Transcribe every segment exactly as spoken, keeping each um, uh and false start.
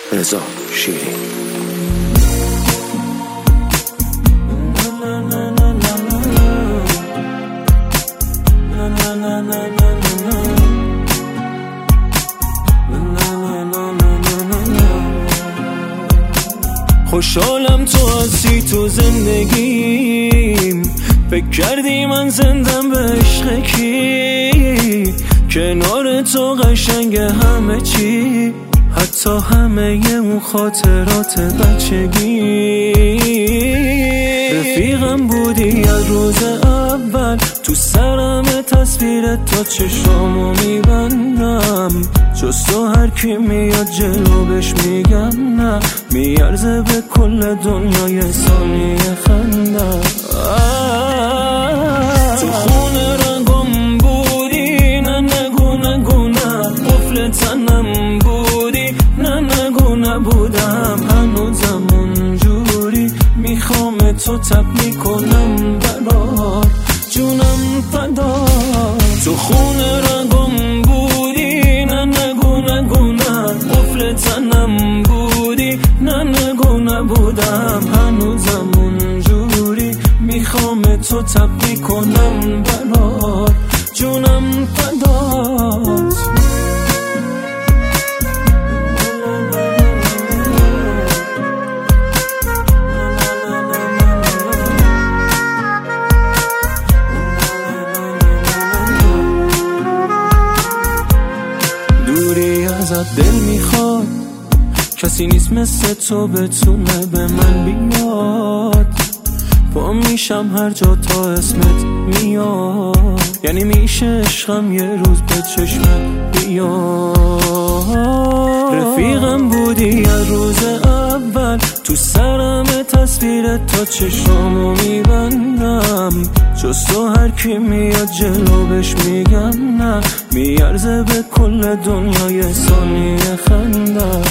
رضا شیری. خوشحالم تو هستی تو زندگیم، فکر کردی من زندم به عشق کی؟ کنار تو قشنگ همه چی، حتی همه اون خاطرات بچگی. رفیقم بودی از روز اول، تو سرم تصویرت تا چشامو میبندم. جز تو هر کی میاد جلو بهش میگم نه، میارزه به کل دنیای ثانیه خندم. تو خونه رنگم بودی، نه نگو نگو نه، قفل تنم بودی، نه نگو نبودم. هنوزم اونجوری میخوام تو تب میکنم برات، جونم فدا. تو خونه رنگم بودی، نه نگو نگو نه، قفل تنم بودی، نه نگو نبودم. هنوزم اونجوری میخوام تو تب میکنم برات، جونم فدات. دوری ازت دل میخواد، کسی نیست مثل تو بتونه به من بیاد. پا میشم هر جا تا اسمت میاد، یعنی میشه عشقم یه روز به چشمت بیاد. رفیقم بودی از روز اول، تو سرم تصویرت تا چشامو میبندم. جز تو هر کی میاد جلو بهش میگم نه، میارزه به کل دنیای ثانیه خندم.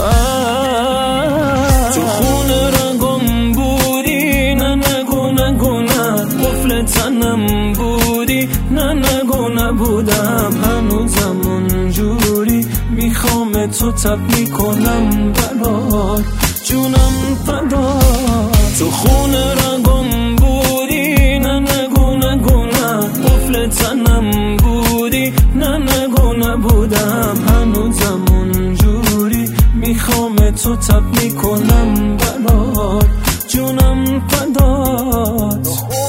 تو خونه رنگم بودی، نه نگو نگو نه، قفل تنم بودی، نه نگو نبودم. هنوزم اونجوری میخوام تو تب میکنم برات، جونم فدا. تو خونه رنگم بودی، نه نگو نگو نه، قفل تنم بودی، نه نگو نبودم. هنوزم اونجوری میخوام تو تب میکنم برات، جونم فدات.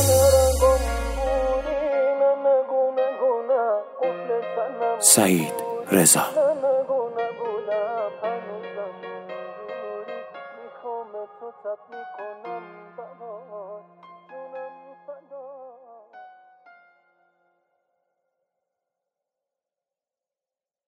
سعید رضا. میخوام تو تب میکنم برات.